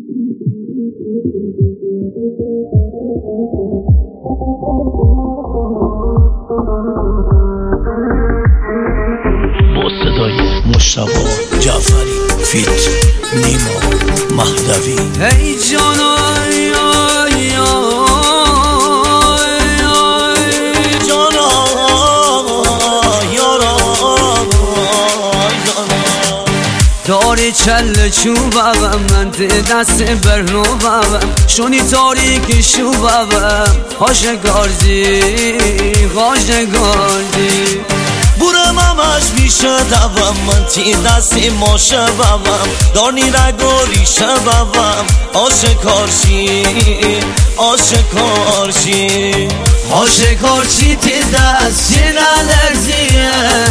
با صدای مشتبه جعفری فیت نیما مهدوی. ای جانا داری چل چوبم من دست برنوبم شونی تاریک شوبم هاشگاردی برم همش بیشه دوم من تی دستی ماشه ببم دانی رگوری شبم آشکارچی تی دستی نلرزیه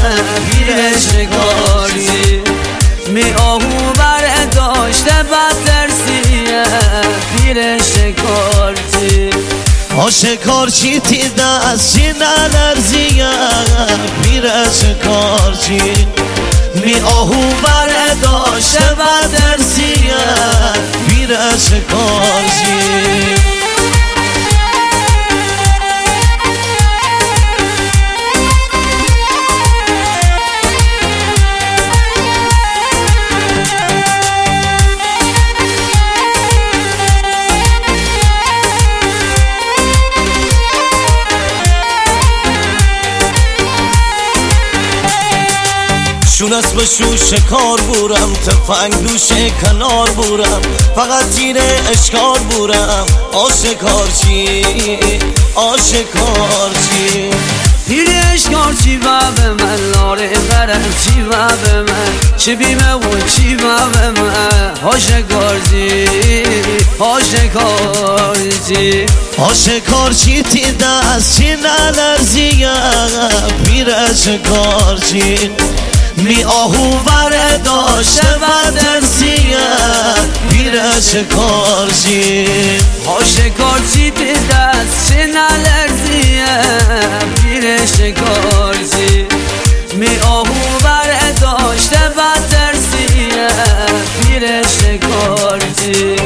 بیرشکارچی می آهو برداشته بدترسیه بیرشکارچی آشکارچی تی دستی نلرزیه بیرشکارچی می آهو برداشته بدترسیه بیرشکارچی. شونست به شوش کار بورم تفنگ دوش کنار بورم فقط تیر اشکار بورم آشکارچی تیر اشکارچی و به من لاره برم چی و به من چه بیمه و چی و به من آشکارچی تی دستی نلرزیه بیرشکارچی می آهو برداشته بدترسیه بیرشکارچی. آشکارچی تی دستی نلرزیه بیرشکارچی می آهو برداشته بدترسیه بیرشکارچی.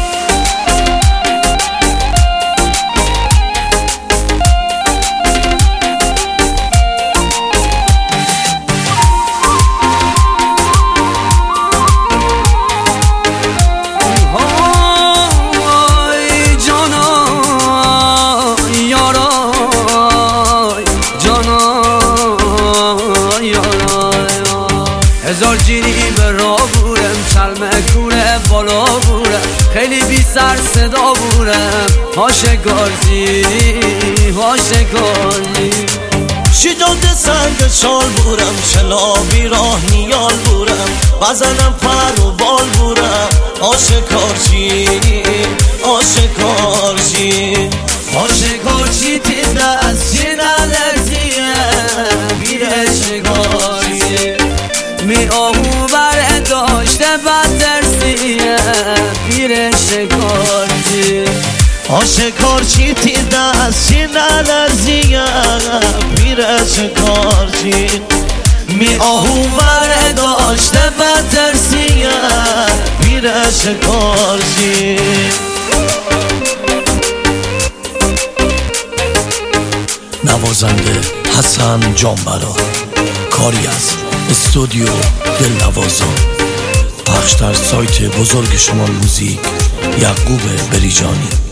هزار جینی به را بورم چلمه کوره بالا بورم خیلی بی سر صدا بورم آشکارچی شیداد سنگ شال بورم شلابی راه نیال بورم بزنم پر و بال بورم آشکارچی تی دستی نلرزیه بیرشکارچی می آهو برداشته بدترسیه بیرشکارچی. آشکارچی تی دستی نلرزیه بیرشکارچی می آهو برداشته بدترسیه بیرشکارچی. نوازنده حسن جانبرا، کاری از استودیو دلنوازا، پخش در سایت بزرگ شما موزیک یعقوب بریجانی.